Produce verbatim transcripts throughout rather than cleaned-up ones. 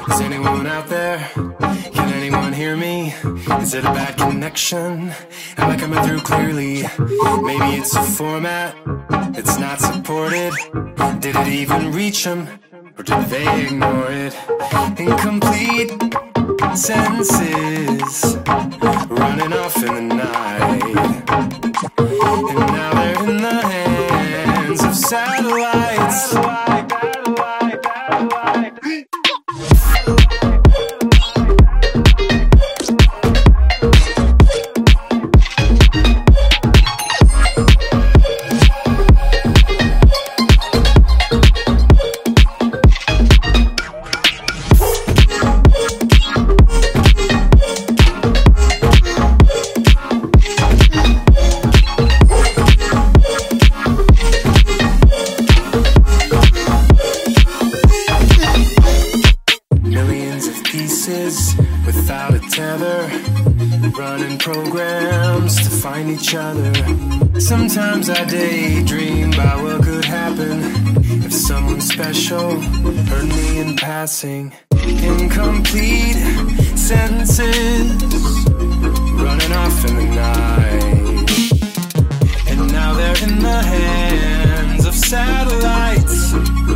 Is anyone out there? Can anyone hear me? Is it a bad connection? Am I coming through clearly? Maybe it's a format, it's not supported. Did it even reach them? Or did they ignore it? Incomplete sentences running off in the night. And now they're in the hands of satellites. Without a tether, running programs to find each other. Sometimes I daydream about what could happen if someone special heard me in passing. Incomplete sentences running off in the night. And now they're in the hands of satellites.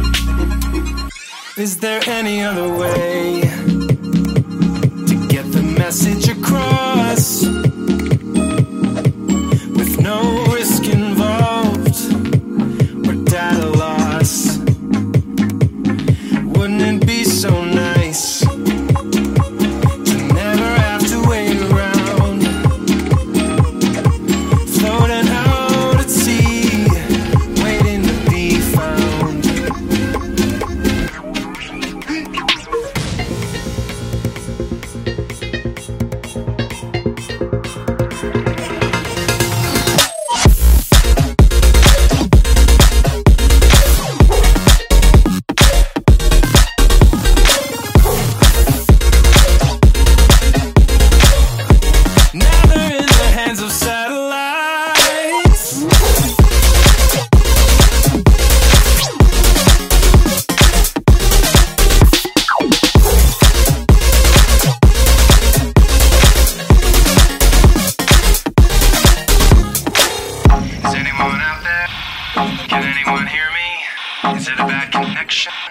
Is there any other way message across with no risk involved or data loss? Wouldn't it be so nice to never have to wait around, floating out at sea, waiting to be found? Is anyone out there? Can anyone hear me? Is it a bad connection?